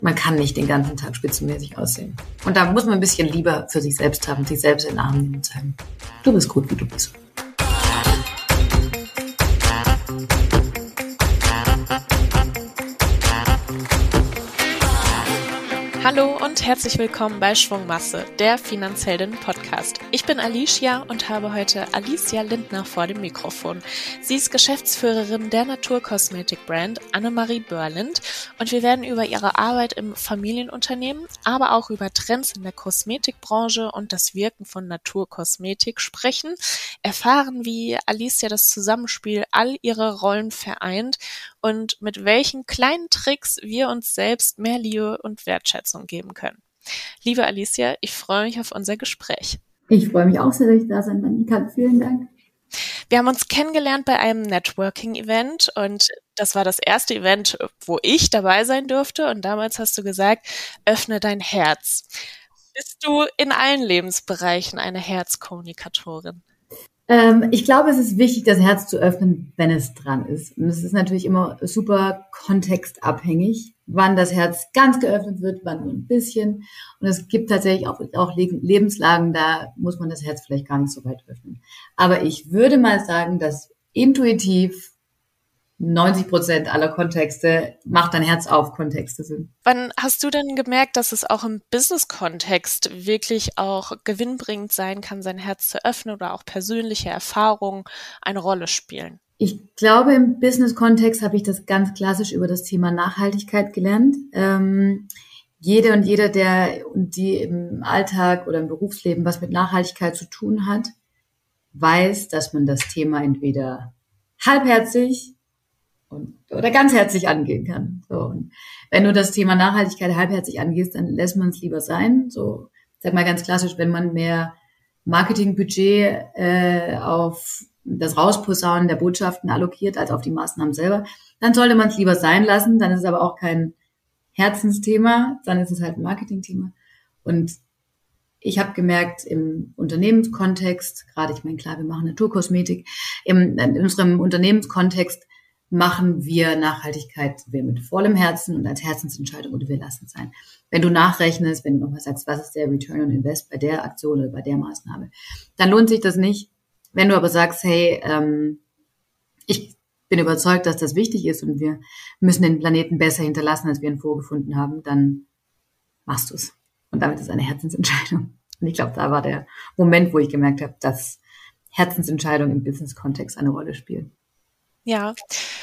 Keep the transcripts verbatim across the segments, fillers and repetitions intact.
Man kann nicht den ganzen Tag spitzenmäßig aussehen. Und da muss man ein bisschen lieber für sich selbst haben, sich selbst in den Arm nehmen und sagen, du bist gut, wie du bist. Hallo und herzlich willkommen bei Schwungmasse, der Finanzheldinnen-Podcast. Ich bin Alicia und habe heute Alicia Lindner vor dem Mikrofon. Sie ist Geschäftsführerin der Naturkosmetik-Brand Annemarie Börlind und wir werden über ihre Arbeit im Familienunternehmen, aber auch über Trends in der Kosmetikbranche und das Wirken von Naturkosmetik sprechen, erfahren, wie Alicia das Zusammenspiel all ihrer Rollen vereint und mit welchen kleinen Tricks wir uns selbst mehr Liebe und Wertschätzung geben können. Liebe Alicia, ich freue mich auf unser Gespräch. Ich freue mich auch sehr, dass ich da sein kann. Vielen Dank. Wir haben uns kennengelernt bei einem Networking-Event und das war das erste Event, wo ich dabei sein durfte und damals hast du gesagt, öffne dein Herz. Bist du in allen Lebensbereichen eine Herzkommunikatorin? Ähm, ich glaube, es ist wichtig, das Herz zu öffnen, wenn es dran ist. Und es ist natürlich immer super kontextabhängig, wann das Herz ganz geöffnet wird, wann nur ein bisschen. Und es gibt tatsächlich auch, auch Lebenslagen, da muss man das Herz vielleicht gar nicht so weit öffnen. Aber ich würde mal sagen, dass intuitiv neunzig Prozent aller Kontexte, macht dein Herz auf, Kontexte sind. Wann hast du denn gemerkt, dass es auch im Business-Kontext wirklich auch gewinnbringend sein kann, sein Herz zu öffnen oder auch persönliche Erfahrungen eine Rolle spielen? Ich glaube, im Business-Kontext habe ich das ganz klassisch über das Thema Nachhaltigkeit gelernt. Ähm, jede und jeder, der und die im Alltag oder im Berufsleben was mit Nachhaltigkeit zu tun hat, weiß, dass man das Thema entweder halbherzig und, oder ganzherzig angehen kann. So, und wenn du das Thema Nachhaltigkeit halbherzig angehst, dann lässt man es lieber sein. So, sag mal ganz klassisch, wenn man mehr Marketingbudget äh, auf das Rausposaunen der Botschaften allokiert als auf die Maßnahmen selber, dann sollte man es lieber sein lassen. Dann ist es aber auch kein Herzensthema, dann ist es halt ein Marketingthema. Und ich habe gemerkt, im Unternehmenskontext, gerade ich meine, klar, wir machen Naturkosmetik, im, in unserem Unternehmenskontext machen wir Nachhaltigkeit wir mit vollem Herzen und als Herzensentscheidung oder wir lassen es sein. Wenn du nachrechnest, wenn du nochmal sagst, was ist der Return on Invest bei der Aktion oder bei der Maßnahme, dann lohnt sich das nicht. Wenn du aber sagst, hey, ähm, ich bin überzeugt, dass das wichtig ist und wir müssen den Planeten besser hinterlassen, als wir ihn vorgefunden haben, dann machst du es. Und damit ist es eine Herzensentscheidung. Und ich glaube, da war der Moment, wo ich gemerkt habe, dass Herzensentscheidungen im Business-Kontext eine Rolle spielen. Ja,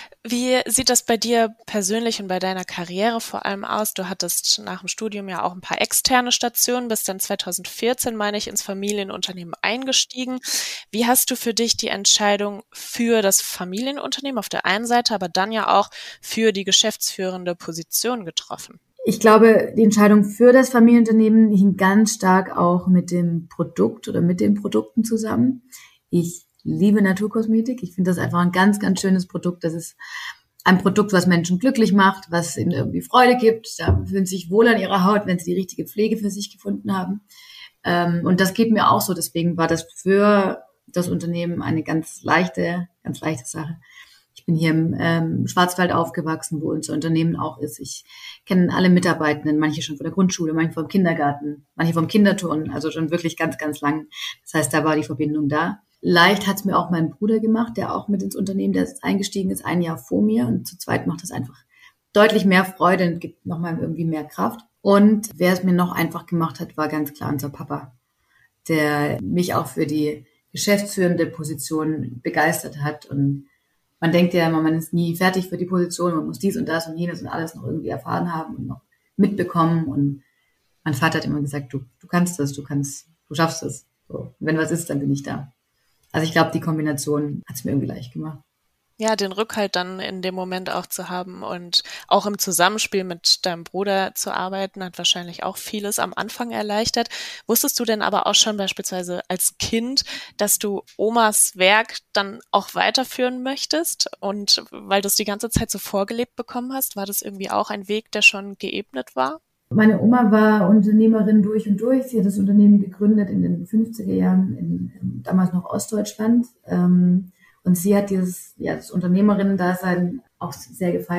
wie sieht das bei dir persönlich und bei deiner Karriere vor allem aus? Du hattest nach dem Studium ja auch ein paar externe Stationen, bist dann zweitausendvierzehn, meine ich, ins Familienunternehmen eingestiegen. Wie hast du für dich die Entscheidung für das Familienunternehmen auf der einen Seite, aber dann ja auch für die geschäftsführende Position getroffen? Ich glaube, die Entscheidung für das Familienunternehmen hing ganz stark auch mit dem Produkt oder mit den Produkten zusammen. Ich liebe Naturkosmetik. Ich finde das einfach ein ganz, ganz schönes Produkt. Das ist ein Produkt, was Menschen glücklich macht, was ihnen irgendwie Freude gibt. Da fühlen sie sich wohl an ihrer Haut, wenn sie die richtige Pflege für sich gefunden haben. Und das geht mir auch so. Deswegen war das für das Unternehmen eine ganz leichte, ganz leichte Sache. Ich bin hier im ähm, Schwarzwald aufgewachsen, wo unser Unternehmen auch ist. Ich kenne alle Mitarbeitenden, manche schon von der Grundschule, manche vom Kindergarten, manche vom Kinderturnen, also schon wirklich ganz, ganz lang. Das heißt, da war die Verbindung da. Leicht hat es mir auch mein Bruder gemacht, der auch mit ins Unternehmen, der ist eingestiegen ist, ein Jahr vor mir. Und zu zweit macht das einfach deutlich mehr Freude und gibt nochmal irgendwie mehr Kraft. Und wer es mir noch einfach gemacht hat, war ganz klar unser Papa, der mich auch für die geschäftsführende Position begeistert hat. Und man denkt ja immer, man ist nie fertig für die Position, man muss dies und das und jenes und alles noch irgendwie erfahren haben und noch mitbekommen. Und mein Vater hat immer gesagt, du, du kannst das, du kannst, du schaffst es. So, und wenn was ist, dann bin ich da. Also ich glaube, die Kombination hat es mir irgendwie leicht gemacht. Ja, den Rückhalt dann in dem Moment auch zu haben und auch im Zusammenspiel mit deinem Bruder zu arbeiten, hat wahrscheinlich auch vieles am Anfang erleichtert. Wusstest du denn aber auch schon beispielsweise als Kind, dass du Omas Werk dann auch weiterführen möchtest? Und weil du es die ganze Zeit so vorgelebt bekommen hast, war das irgendwie auch ein Weg, der schon geebnet war? Meine Oma war Unternehmerin durch und durch. Sie hat das Unternehmen gegründet in den fünfziger Jahren, in, in damals noch Ostdeutschland. Ähm, und sie hat dieses, ja, das Unternehmerinnen-Dasein auch sehr gefeiert.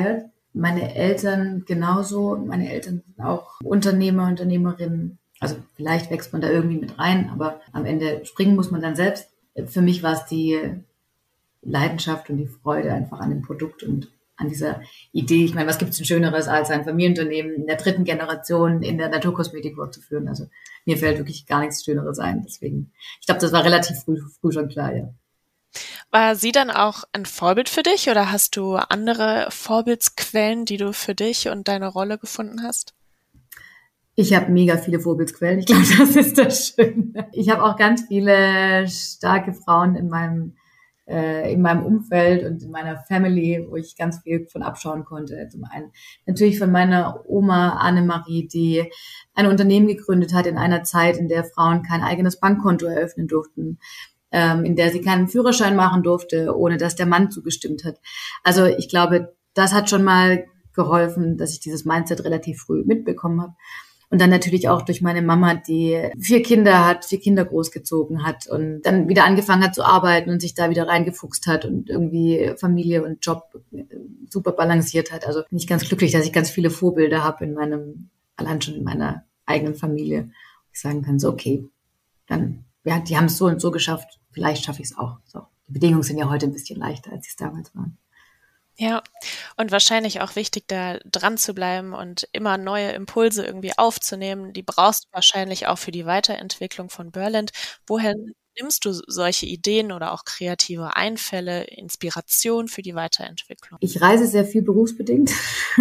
Meine Eltern genauso. Meine Eltern sind auch Unternehmer, Unternehmerinnen. Also vielleicht wächst man da irgendwie mit rein, aber am Ende springen muss man dann selbst. Für mich war es die Leidenschaft und die Freude einfach an dem Produkt und an dieser Idee. Ich meine, was gibt es denn Schöneres, als ein Familienunternehmen in der dritten Generation in der Naturkosmetik fortzuführen? Also mir fällt wirklich gar nichts Schöneres ein. Deswegen, ich glaube, das war relativ früh, früh schon klar, ja. War sie dann auch ein Vorbild für dich oder hast du andere Vorbildsquellen, die du für dich und deine Rolle gefunden hast? Ich habe mega viele Vorbildsquellen. Ich glaube, das ist das Schöne. Ich habe auch ganz viele starke Frauen in meinem in meinem Umfeld und in meiner Family, wo ich ganz viel von abschauen konnte. Zum einen natürlich von meiner Oma Annemarie, die ein Unternehmen gegründet hat in einer Zeit, in der Frauen kein eigenes Bankkonto eröffnen durften, ähm, in der sie keinen Führerschein machen durfte, ohne dass der Mann zugestimmt hat. Also ich glaube, das hat schon mal geholfen, dass ich dieses Mindset relativ früh mitbekommen habe. Und dann natürlich auch durch meine Mama, die vier Kinder hat, vier Kinder großgezogen hat und dann wieder angefangen hat zu arbeiten und sich da wieder reingefuchst hat und irgendwie Familie und Job super balanciert hat. Also bin ich ganz glücklich, dass ich ganz viele Vorbilder habe in meinem, allein schon in meiner eigenen Familie. Wo ich sagen kann, so okay, dann, ja, die haben es so und so geschafft, vielleicht schaffe ich es auch. So. Die Bedingungen sind ja heute ein bisschen leichter, als sie es damals waren. Ja, und wahrscheinlich auch wichtig, da dran zu bleiben und immer neue Impulse irgendwie aufzunehmen. Die brauchst du wahrscheinlich auch für die Weiterentwicklung von Burland. Woher nimmst du solche Ideen oder auch kreative Einfälle, Inspiration für die Weiterentwicklung? Ich reise sehr viel berufsbedingt.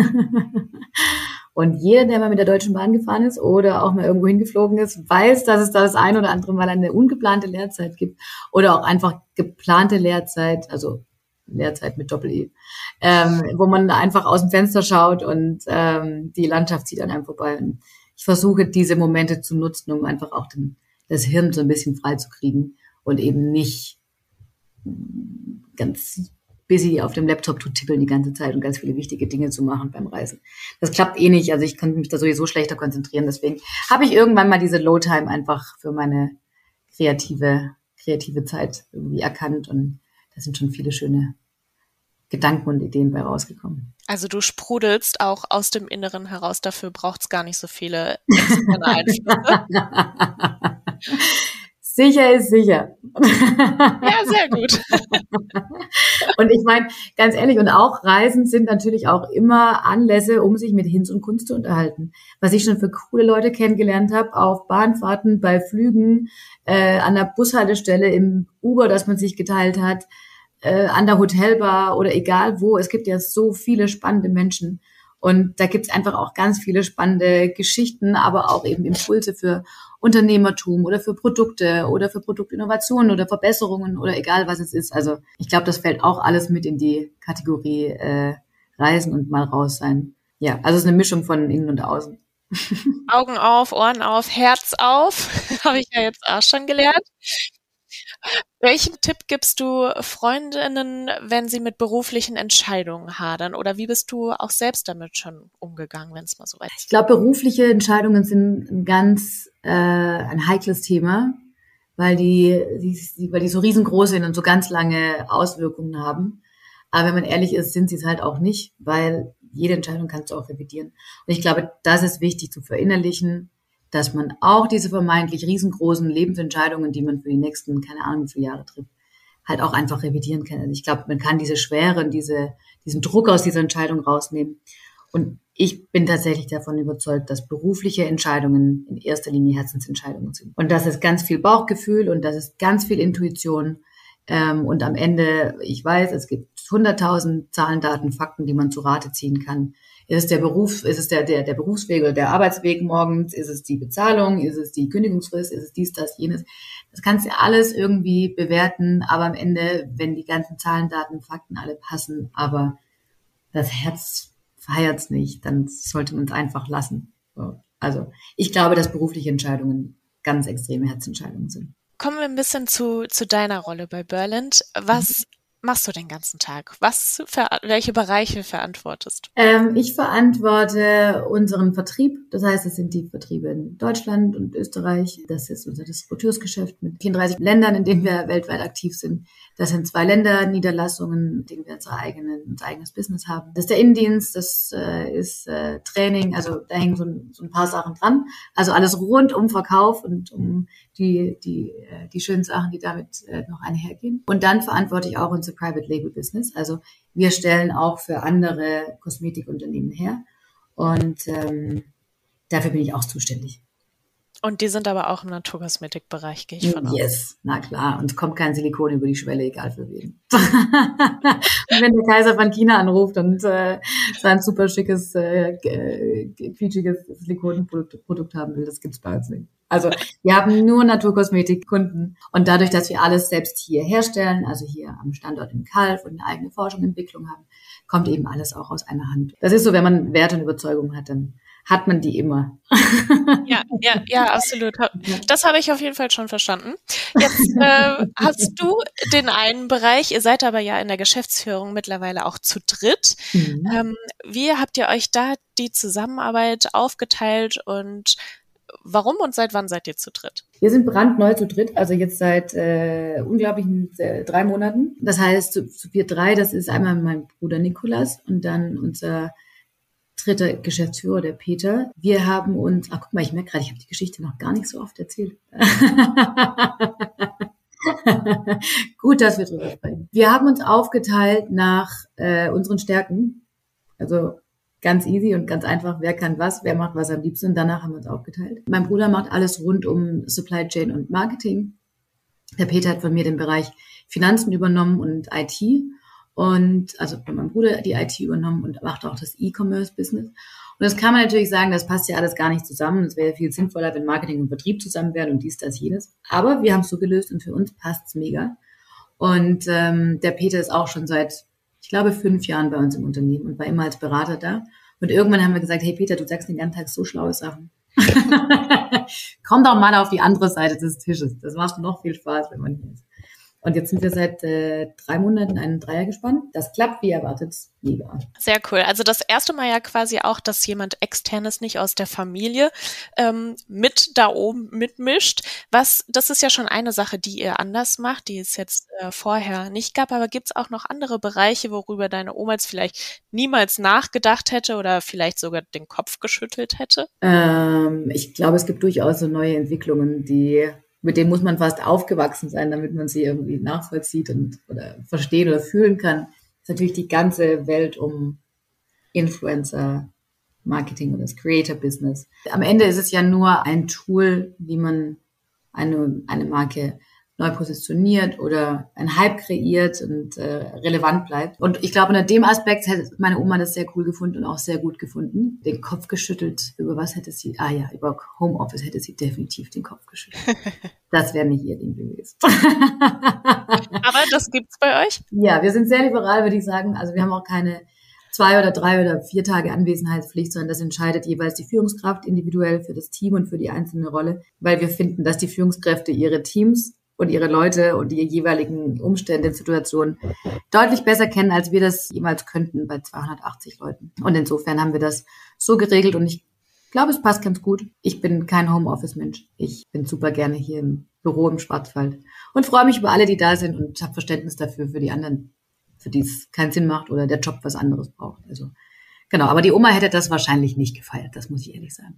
Und jeder, der mal mit der Deutschen Bahn gefahren ist oder auch mal irgendwo hingeflogen ist, weiß, dass es da das ein oder andere Mal eine ungeplante Lehrzeit gibt oder auch einfach geplante Lehrzeit, also Lehrzeit mit Doppel-E, ähm, wo man einfach aus dem Fenster schaut und ähm, die Landschaft zieht an einem vorbei. Und ich versuche, diese Momente zu nutzen, um einfach auch den, das Hirn so ein bisschen frei zu kriegen und eben nicht ganz busy auf dem Laptop zu tippeln die ganze Zeit und ganz viele wichtige Dinge zu machen beim Reisen. Das klappt eh nicht, also ich kann mich da sowieso schlechter konzentrieren, deswegen habe ich irgendwann mal diese Low-Time einfach für meine kreative, kreative Zeit irgendwie erkannt und da sind schon viele schöne Gedanken und Ideen bei rausgekommen. Also du sprudelst auch aus dem Inneren heraus, dafür braucht es gar nicht so viele externe Einflüsse. Sicher ist sicher. Ja, sehr gut. Und ich meine, ganz ehrlich, und auch Reisen sind natürlich auch immer Anlässe, um sich mit Hinz und Kunst zu unterhalten. Was ich schon für coole Leute kennengelernt habe, auf Bahnfahrten, bei Flügen, äh, an der Bushaltestelle, im Uber, das man sich geteilt hat, äh, an der Hotelbar oder egal wo. Es gibt ja so viele spannende Menschen. Und da gibt's einfach auch ganz viele spannende Geschichten, aber auch eben Impulse für Unternehmertum oder für Produkte oder für Produktinnovationen oder Verbesserungen oder egal was es ist. Also ich glaube, das fällt auch alles mit in die Kategorie äh, Reisen und mal raus sein. Ja, also es ist eine Mischung von innen und außen. Augen auf, Ohren auf, Herz auf, habe ich ja jetzt auch schon gelernt. Welchen Tipp gibst du Freundinnen, wenn sie mit beruflichen Entscheidungen hadern? Oder wie bist du auch selbst damit schon umgegangen, wenn es mal so weit ist? Ich glaube, berufliche Entscheidungen sind ein ganz äh, ein heikles Thema, weil die, die, weil die so riesengroß sind und so ganz lange Auswirkungen haben. Aber wenn man ehrlich ist, sind sie es halt auch nicht, weil jede Entscheidung kannst du auch revidieren. Und ich glaube, das ist wichtig zu verinnerlichen, dass man auch diese vermeintlich riesengroßen Lebensentscheidungen, die man für die nächsten, keine Ahnung, wie viele Jahre trifft, halt auch einfach revidieren kann. Also ich glaube, man kann diese Schwere und diese, diesen Druck aus dieser Entscheidung rausnehmen. Und ich bin tatsächlich davon überzeugt, dass berufliche Entscheidungen in erster Linie Herzensentscheidungen sind. Und das ist ganz viel Bauchgefühl und das ist ganz viel Intuition. Ähm, und am Ende, ich weiß, es gibt hunderttausend Zahlen, Daten, Fakten, die man zu Rate ziehen kann. Ist es der Beruf, ist es der, der, der Berufsweg oder der Arbeitsweg morgens? Ist es die Bezahlung? Ist es die Kündigungsfrist? Ist es dies, das, jenes? Das kannst du alles irgendwie bewerten, aber am Ende, wenn die ganzen Zahlen, Daten, Fakten alle passen, aber das Herz feiert's nicht, dann sollte man es einfach lassen. So. Also ich glaube, dass berufliche Entscheidungen ganz extreme Herzentscheidungen sind. Kommen wir ein bisschen zu, zu deiner Rolle bei Burland. Was machst du den ganzen Tag? Was für, welche Bereiche verantwortest du? Ähm, ich verantworte unseren Vertrieb. Das heißt, es sind die Vertriebe in Deutschland und Österreich. Das ist unser Distributeursgeschäft mit vierunddreißig Ländern, in denen wir weltweit aktiv sind. Das sind zwei Länder, Niederlassungen, in denen wir unser, eigenen, unser eigenes Business haben. Das ist der Innendienst, das äh, ist äh, Training. Also da hängen so ein, so ein paar Sachen dran. Also alles rund um Verkauf und um die, die, äh, die schönen Sachen, die damit äh, noch einhergehen. Und dann verantworte ich auch unser Private Label Business. Also wir stellen auch für andere Kosmetikunternehmen her. Und ähm, dafür bin ich auch zuständig. Und die sind aber auch im Naturkosmetikbereich, gehe ich von aus. Yes, na klar. Und es kommt kein Silikon über die Schwelle, egal für wen. Und wenn der Kaiser von China anruft und äh, sein super schickes, äh, quietschiges Silikonprodukt haben will, das gibt's bei uns nicht. Also wir haben nur Naturkosmetikkunden. Und dadurch, dass wir alles selbst hier herstellen, also hier am Standort in Calw und eine eigene Forschung und Entwicklung haben, kommt eben alles auch aus einer Hand. Das ist so, wenn man Werte und Überzeugungen hat, dann hat man die immer. Ja, ja, ja, absolut. Das habe ich auf jeden Fall schon verstanden. Jetzt äh, hast du den einen Bereich, ihr seid aber ja in der Geschäftsführung mittlerweile auch zu dritt. Mhm. Ähm, wie habt ihr euch da die Zusammenarbeit aufgeteilt und warum und seit wann seid ihr zu dritt? Wir sind brandneu zu dritt, also jetzt seit äh, unglaublichen äh, drei Monaten. Das heißt, zu, zu wir drei, das ist einmal mein Bruder Nikolas und dann unser dritter Geschäftsführer, der Peter. Wir haben uns, ach guck mal, ich merke gerade, ich habe die Geschichte noch gar nicht so oft erzählt. Gut, dass wir drüber sprechen. Wir haben uns aufgeteilt nach äh, unseren Stärken. Also ganz easy und ganz einfach, wer kann was, wer macht was am liebsten. Und danach haben wir uns aufgeteilt. Mein Bruder macht alles rund um Supply Chain und Marketing. Der Peter hat von mir den Bereich Finanzen übernommen und I T. Und also von meinem Bruder die I T übernommen und macht auch das E-Commerce-Business. Und das kann man natürlich sagen, das passt ja alles gar nicht zusammen. Es wäre viel sinnvoller, wenn Marketing und Vertrieb zusammen wären und dies, das, jenes. Aber wir haben es so gelöst und für uns passt's mega. Und ähm, der Peter ist auch schon seit, ich glaube, fünf Jahren bei uns im Unternehmen und war immer als Berater da. Und irgendwann haben wir gesagt, hey Peter, du sagst den ganzen Tag so schlaue Sachen. Komm doch mal auf die andere Seite des Tisches. Das macht noch viel Spaß, wenn man hier ist. Und jetzt sind wir seit äh, drei Monaten in einem Dreier gespannt. Das klappt wie erwartet. Mega. Sehr cool. Also das erste Mal ja quasi auch, dass jemand Externes nicht aus der Familie ähm, mit da oben mitmischt. Was, das ist ja schon eine Sache, die ihr anders macht, die es jetzt äh, vorher nicht gab. Aber gibt es auch noch andere Bereiche, worüber deine Oma jetzt vielleicht niemals nachgedacht hätte oder vielleicht sogar den Kopf geschüttelt hätte? Ähm, ich glaube, es gibt durchaus so neue Entwicklungen, die mit denen muss man fast aufgewachsen sein, damit man sie irgendwie nachvollzieht und oder verstehen oder fühlen kann. Das ist natürlich die ganze Welt um Influencer, Marketing und das Creator-Business. Am Ende ist es ja nur ein Tool, wie man eine, eine Marke neu positioniert oder einen Hype kreiert und äh, relevant bleibt. Und ich glaube, unter dem Aspekt hätte meine Oma das sehr cool gefunden und auch sehr gut gefunden. Den Kopf geschüttelt, über was hätte sie, ah ja, über Homeoffice hätte sie definitiv den Kopf geschüttelt. Das wäre nicht ihr Ding gewesen. Aber das gibt's bei euch? Ja, wir sind sehr liberal, würde ich sagen. Also wir haben auch keine zwei oder drei oder vier Tage Anwesenheitspflicht, sondern das entscheidet jeweils die Führungskraft individuell für das Team und für die einzelne Rolle, weil wir finden, dass die Führungskräfte ihre Teams und ihre Leute und die jeweiligen Umstände und Situationen deutlich besser kennen, als wir das jemals könnten bei zweihundertachtzig Leuten. Und insofern haben wir das so geregelt und ich glaube, es passt ganz gut. Ich bin kein Homeoffice-Mensch. Ich bin super gerne hier im Büro im Schwarzwald und freue mich über alle, die da sind und habe Verständnis dafür, für die anderen, für die es keinen Sinn macht oder der Job was anderes braucht. Also genau, aber die Oma hätte das wahrscheinlich nicht gefeiert, das muss ich ehrlich sagen.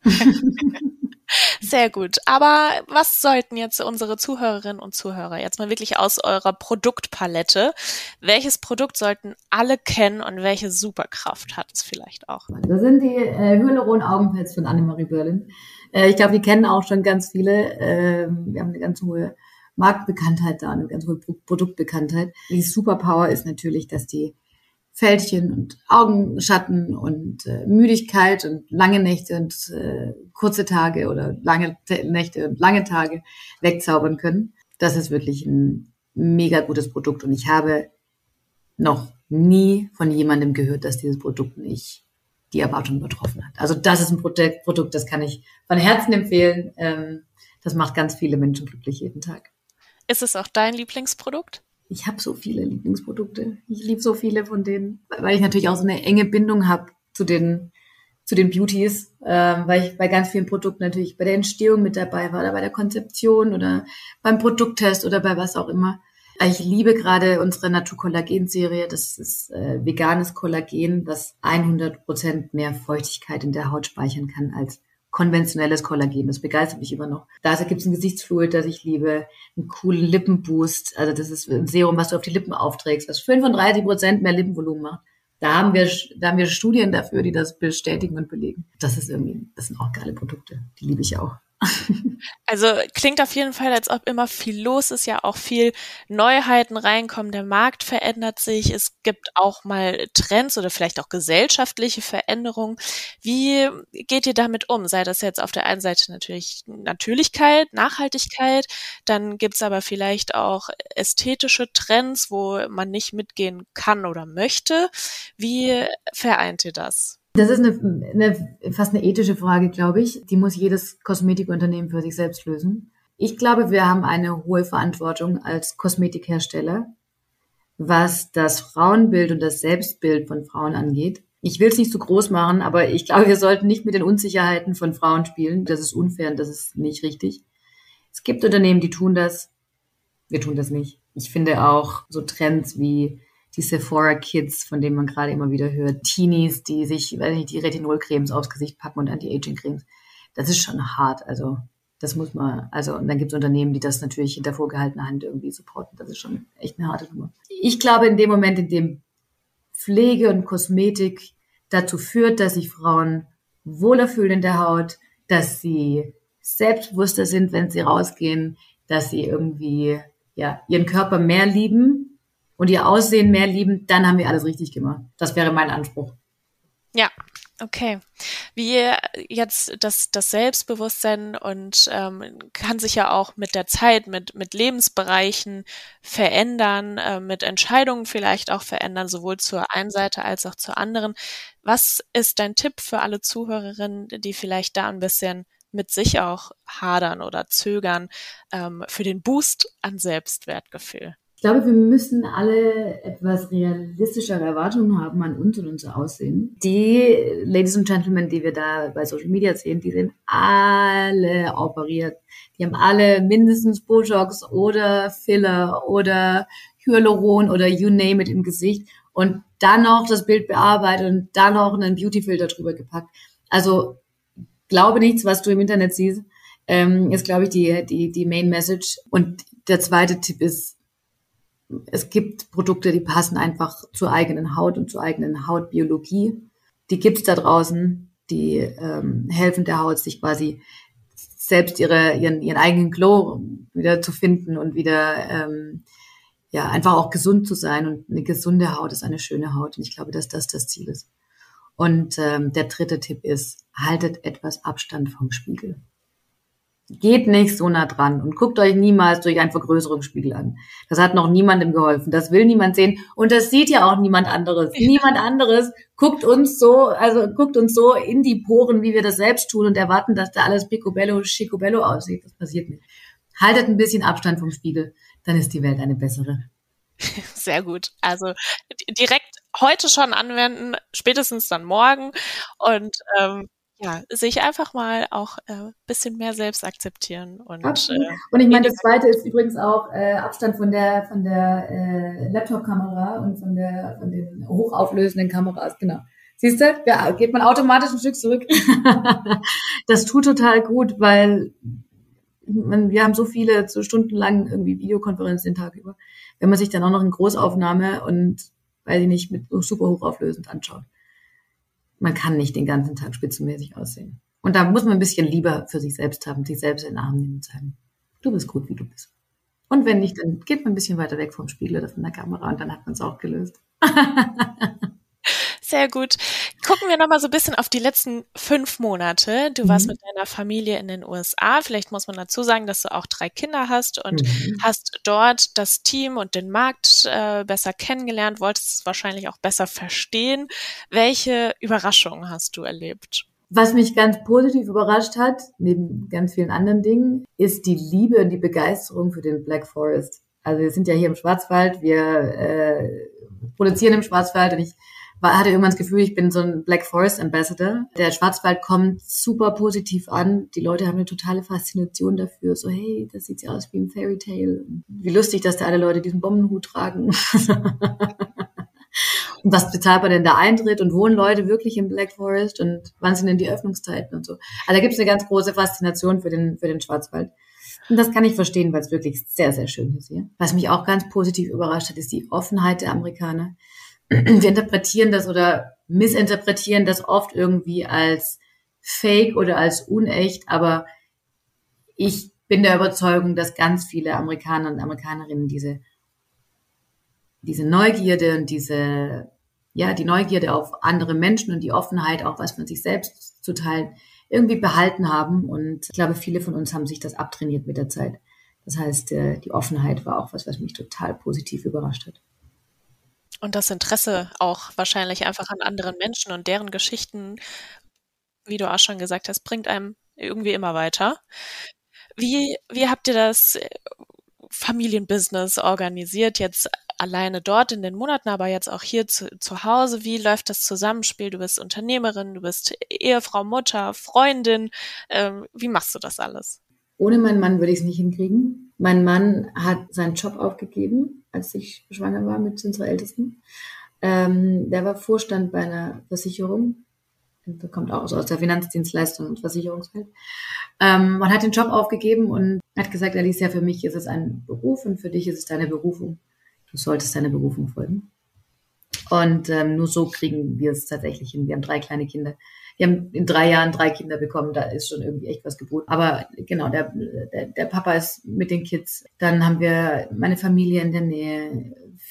Sehr gut. Aber was sollten jetzt unsere Zuhörerinnen und Zuhörer jetzt mal wirklich aus eurer Produktpalette? Welches Produkt sollten alle kennen und welche Superkraft hat es vielleicht auch? Das sind die äh, Hyaluron-Augenpads von Annemarie Berlin. Äh, ich glaube, die kennen auch schon ganz viele. Äh, wir haben eine ganz hohe Marktbekanntheit da, eine ganz hohe Pro- Produktbekanntheit. Die Superpower ist natürlich, dass die Fältchen und Augenschatten und äh, Müdigkeit und lange Nächte und äh, kurze Tage oder lange T- Nächte und lange Tage wegzaubern können. Das ist wirklich ein mega gutes Produkt und ich habe noch nie von jemandem gehört, dass dieses Produkt nicht die Erwartung übertroffen hat. Also das ist ein Produkt, Produkt, das kann ich von Herzen empfehlen. Ähm, das macht ganz viele Menschen glücklich jeden Tag. Ist es auch dein Lieblingsprodukt? Ich habe so viele Lieblingsprodukte. Ich liebe so viele von denen, weil ich natürlich auch so eine enge Bindung habe zu den zu den Beauties, ähm, weil ich bei ganz vielen Produkten natürlich bei der Entstehung mit dabei war oder bei der Konzeption oder beim Produkttest oder bei was auch immer. Ich liebe gerade unsere Naturkollagen-Serie. Das ist äh, veganes Kollagen, das hundert Prozent mehr Feuchtigkeit in der Haut speichern kann als konventionelles Kollagen. Das begeistert mich immer noch. Da gibt es ein Gesichtsfluid, das ich liebe, einen coolen Lippenboost. Also das ist ein Serum, was du auf die Lippen aufträgst, was fünfunddreißig Prozent mehr Lippenvolumen macht. Da haben wir, da haben wir Studien dafür, die das bestätigen und belegen. Das ist irgendwie, das sind auch geile Produkte. Die liebe ich auch. Also klingt auf jeden Fall, als ob immer viel los ist, ja auch viel Neuheiten reinkommen, der Markt verändert sich, es gibt auch mal Trends oder vielleicht auch gesellschaftliche Veränderungen. Wie geht ihr damit um? Sei das jetzt auf der einen Seite natürlich Natürlichkeit, Nachhaltigkeit, dann gibt's aber vielleicht auch ästhetische Trends, wo man nicht mitgehen kann oder möchte. Wie vereint ihr das? Das ist eine, eine, fast eine ethische Frage, glaube ich. Die muss jedes Kosmetikunternehmen für sich selbst lösen. Ich glaube, wir haben eine hohe Verantwortung als Kosmetikhersteller, was das Frauenbild und das Selbstbild von Frauen angeht. Ich will es nicht zu groß machen, aber ich glaube, wir sollten nicht mit den Unsicherheiten von Frauen spielen. Das ist unfair und das ist nicht richtig. Es gibt Unternehmen, die tun das. Wir tun das nicht. Ich finde auch so Trends wie die Sephora Kids, von denen man gerade immer wieder hört, Teenies, die sich, weiß nicht, die Retinolcremes aufs Gesicht packen und Anti-Aging-Cremes. Das ist schon hart. Also das muss man, also und dann gibt es Unternehmen, die das natürlich hinter vorgehaltener Hand irgendwie supporten. Das ist schon echt eine harte Nummer. Ich glaube, in dem Moment, in dem Pflege und Kosmetik dazu führt, dass sich Frauen wohler fühlen in der Haut, dass sie selbstbewusster sind, wenn sie rausgehen, dass sie irgendwie ja ihren Körper mehr lieben und ihr Aussehen mehr lieben, dann haben wir alles richtig gemacht. Das wäre mein Anspruch. Ja, okay. Wie jetzt das, das Selbstbewusstsein und ähm, kann sich ja auch mit der Zeit, mit, mit Lebensbereichen verändern, äh, mit Entscheidungen vielleicht auch verändern, sowohl zur einen Seite als auch zur anderen. Was ist dein Tipp für alle Zuhörerinnen, die vielleicht da ein bisschen mit sich auch hadern oder zögern, ähm, für den Boost an Selbstwertgefühl? Ich glaube, wir müssen alle etwas realistischere Erwartungen haben an uns und unser Aussehen. Die Ladies and Gentlemen, die wir da bei Social Media sehen, die sind alle operiert. Die haben alle mindestens Botox oder Filler oder Hyaluron oder you name it im Gesicht und dann noch das Bild bearbeitet und dann noch einen Beautyfilter drüber gepackt. Also glaube nichts, was du im Internet siehst, ähm, ist, glaube ich, die, die, die Main Message. Und der zweite Tipp ist, es gibt Produkte, die passen einfach zur eigenen Haut und zur eigenen Hautbiologie. Die gibt's da draußen, die ähm, helfen der Haut, sich quasi selbst ihre ihren ihren eigenen Glow wieder zu finden und wieder ähm, ja einfach auch gesund zu sein. Und eine gesunde Haut ist eine schöne Haut. Und ich glaube, dass das das Ziel ist. Und ähm, der dritte Tipp ist, haltet etwas Abstand vom Spiegel. Geht nicht so nah dran und guckt euch niemals durch einen Vergrößerungsspiegel an. Das hat noch niemandem geholfen. Das will niemand sehen und das sieht ja auch niemand anderes. Niemand anderes guckt uns so, also guckt uns so in die Poren, wie wir das selbst tun und erwarten, dass da alles picobello, schicobello aussieht. Das passiert nicht. Haltet ein bisschen Abstand vom Spiegel, dann ist die Welt eine bessere. Sehr gut. Also direkt heute schon anwenden, spätestens dann morgen und ähm, ja, sich einfach mal auch ein äh, bisschen mehr selbst akzeptieren. Und, äh, und ich meine, das Zweite ist übrigens auch äh, Abstand von der von der äh, Laptop-Kamera und von der von den hochauflösenden Kameras, genau. Siehst du, ja, geht man automatisch ein Stück zurück. Das tut total gut, weil man, wir haben so viele, so stundenlang irgendwie Videokonferenzen den Tag über. Wenn man sich dann auch noch in Großaufnahme und, weiß ich nicht, mit super hochauflösend anschaut. Man kann nicht den ganzen Tag spitzenmäßig aussehen. Und da muss man ein bisschen Lieber für sich selbst haben, sich selbst in den Arm nehmen und sagen, du bist gut, wie du bist. Und wenn nicht, dann geht man ein bisschen weiter weg vom Spiegel oder von der Kamera und dann hat man es auch gelöst. Sehr gut. Gucken wir nochmal so ein bisschen auf die letzten fünf Monate. Du mhm. warst mit deiner Familie in den U S A. Vielleicht muss man dazu sagen, dass du auch drei Kinder hast und mhm. hast dort das Team und den Markt äh, besser kennengelernt, wolltest es wahrscheinlich auch besser verstehen. Welche Überraschungen hast du erlebt? Was mich ganz positiv überrascht hat, neben ganz vielen anderen Dingen, ist die Liebe und die Begeisterung für den Black Forest. Also wir sind ja hier im Schwarzwald, wir äh, produzieren im Schwarzwald und ich war, hatte irgendwann das Gefühl, ich bin so ein Black Forest Ambassador. Der Schwarzwald kommt super positiv an. Die Leute haben eine totale Faszination dafür. So, hey, das sieht ja aus wie ein Fairy Tale. Wie lustig, dass da alle Leute diesen Bombenhut tragen. Und was bezahlt man denn da Eintritt? Und wohnen Leute wirklich im Black Forest? Und wann sind denn die Öffnungszeiten und so? Also da gibt es eine ganz große Faszination für den, für den Schwarzwald. Und das kann ich verstehen, weil es wirklich sehr, sehr schön ist hier. Was mich auch ganz positiv überrascht hat, ist die Offenheit der Amerikaner. Wir interpretieren das oder missinterpretieren das oft irgendwie als fake oder als unecht, aber ich bin der Überzeugung, dass ganz viele Amerikaner und Amerikanerinnen diese, diese Neugierde und diese, ja, die Neugierde auf andere Menschen und die Offenheit, auch was von sich selbst zu teilen, irgendwie behalten haben. Und ich glaube, viele von uns haben sich das abtrainiert mit der Zeit. Das heißt, die Offenheit war auch was, was mich total positiv überrascht hat. Und das Interesse auch wahrscheinlich einfach an anderen Menschen und deren Geschichten, wie du auch schon gesagt hast, bringt einem irgendwie immer weiter. Wie, wie habt ihr das Familienbusiness organisiert, jetzt alleine dort in den Monaten, aber jetzt auch hier zu, zu Hause? Wie läuft das Zusammenspiel? Du bist Unternehmerin, du bist Ehefrau, Mutter, Freundin. Ähm, wie machst du das alles? Ohne meinen Mann würde ich es nicht hinkriegen. Mein Mann hat seinen Job aufgegeben, als ich schwanger war mit unserer Ältesten. Ähm, der war Vorstand bei einer Versicherung. Der kommt auch aus der Finanzdienstleistung und Versicherungswelt. Ähm, man hat den Job aufgegeben und hat gesagt, Alicia, für mich ist es ein Beruf und für dich ist es deine Berufung. Du solltest deiner Berufung folgen. Und ähm, nur so kriegen wir es tatsächlich hin. Wir haben drei kleine Kinder. Wir haben in drei Jahren drei Kinder bekommen, da ist schon irgendwie echt was geboten. Aber genau, der, der, der Papa ist mit den Kids. Dann haben wir meine Familie in der Nähe,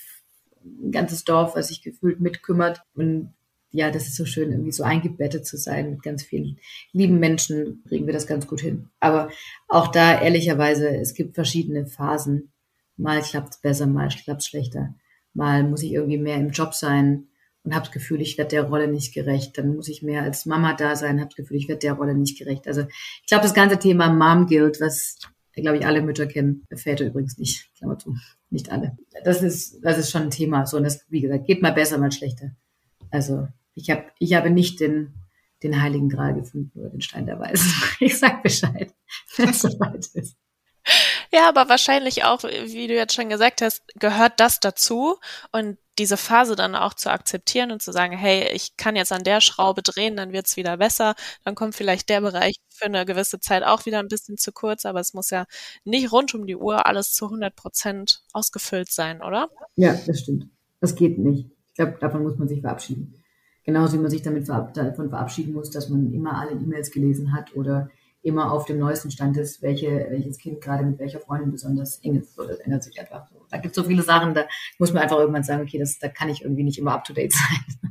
ein ganzes Dorf, was sich gefühlt mitkümmert. Und ja, das ist so schön, irgendwie so eingebettet zu sein mit ganz vielen lieben Menschen, kriegen wir das ganz gut hin. Aber auch da, ehrlicherweise, es gibt verschiedene Phasen. Mal klappt's besser, mal klappt's schlechter. Mal muss ich irgendwie mehr im Job sein und habe das Gefühl, ich werde der Rolle nicht gerecht. Dann muss ich mehr als Mama da sein, habe das Gefühl, ich werde der Rolle nicht gerecht. Also ich glaube, das ganze Thema Mom Guilt, was, glaube ich, alle Mütter kennen, Väter übrigens nicht, Klammer zu, nicht alle. Das ist, das ist schon ein Thema. So, und das, wie gesagt, geht mal besser, mal schlechter. Also ich habe, ich habe nicht den, den Heiligen Gral gefunden oder den Stein der Weisen. Ich sag Bescheid, wenn es soweit ist. Ja, aber wahrscheinlich auch, wie du jetzt schon gesagt hast, gehört das dazu und diese Phase dann auch zu akzeptieren und zu sagen, hey, ich kann jetzt an der Schraube drehen, dann wird's wieder besser, dann kommt vielleicht der Bereich für eine gewisse Zeit auch wieder ein bisschen zu kurz, aber es muss ja nicht rund um die Uhr alles zu hundert Prozent ausgefüllt sein, oder? Ja, das stimmt. Das geht nicht. Ich glaube, davon muss man sich verabschieden. Genauso wie man sich damit verab- davon verabschieden muss, dass man immer alle E-Mails gelesen hat oder immer auf dem neuesten Stand ist, welche, welches Kind gerade mit welcher Freundin besonders eng ist. Oder das ändert sich einfach so. Da gibt es so viele Sachen, da muss man einfach irgendwann sagen, okay, das, da kann ich irgendwie nicht immer up-to-date sein.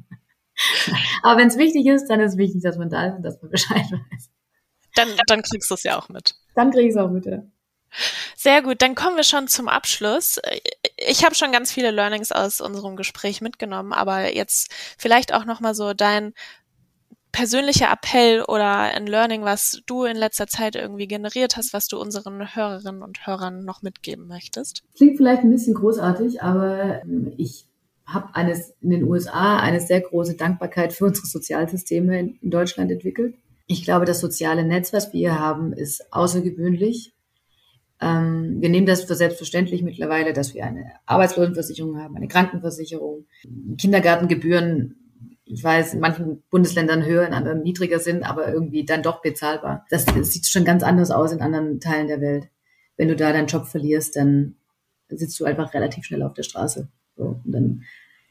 Aber wenn es wichtig ist, dann ist es wichtig, dass man da ist und dass man Bescheid weiß. Dann, dann kriegst du es ja auch mit. Dann krieg ich es auch mit, ja. Sehr gut, dann kommen wir schon zum Abschluss. Ich habe schon ganz viele Learnings aus unserem Gespräch mitgenommen, aber jetzt vielleicht auch nochmal so dein persönlicher Appell oder ein Learning, was du in letzter Zeit irgendwie generiert hast, was du unseren Hörerinnen und Hörern noch mitgeben möchtest? Klingt vielleicht ein bisschen großartig, aber ich habe eines in den U S A eine sehr große Dankbarkeit für unsere Sozialsysteme in, in Deutschland entwickelt. Ich glaube, das soziale Netz, was wir hier haben, ist außergewöhnlich. Ähm, wir nehmen das für selbstverständlich mittlerweile, dass wir eine Arbeitslosenversicherung haben, eine Krankenversicherung, Kindergartengebühren. Ich weiß, in manchen Bundesländern höher, in anderen niedriger sind, aber irgendwie dann doch bezahlbar. Das, das sieht schon ganz anders aus in anderen Teilen der Welt. Wenn du da deinen Job verlierst, dann sitzt du einfach relativ schnell auf der Straße. So, und dann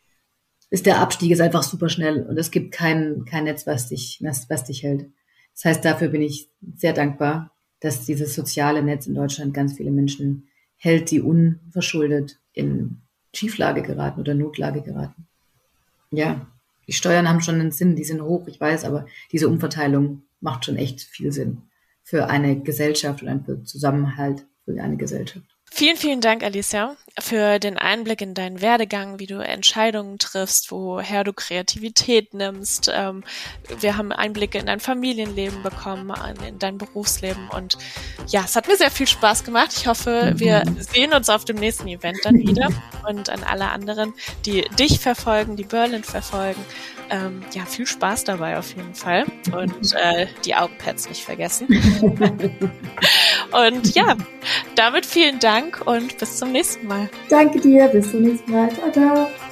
ist der Abstieg ist einfach super schnell und es gibt kein, kein Netz, was dich, was, was dich hält. Das heißt, dafür bin ich sehr dankbar, dass dieses soziale Netz in Deutschland ganz viele Menschen hält, die unverschuldet in Schieflage geraten oder Notlage geraten. Ja. Die Steuern haben schon einen Sinn, die sind hoch, ich weiß, aber diese Umverteilung macht schon echt viel Sinn für eine Gesellschaft und einen Zusammenhalt für eine Gesellschaft. Vielen, vielen Dank, Alicia, für den Einblick in deinen Werdegang, wie du Entscheidungen triffst, woher du Kreativität nimmst. Ähm, wir haben Einblicke in dein Familienleben bekommen, in dein Berufsleben und ja, es hat mir sehr viel Spaß gemacht. Ich hoffe, wir sehen uns auf dem nächsten Event dann wieder und an alle anderen, die dich verfolgen, die Berlin verfolgen. Ähm, ja, viel Spaß dabei auf jeden Fall und äh, die Augenpads nicht vergessen. Und ja, damit vielen Dank und bis zum nächsten Mal. Danke dir, bis zum nächsten Mal. Ciao, ciao.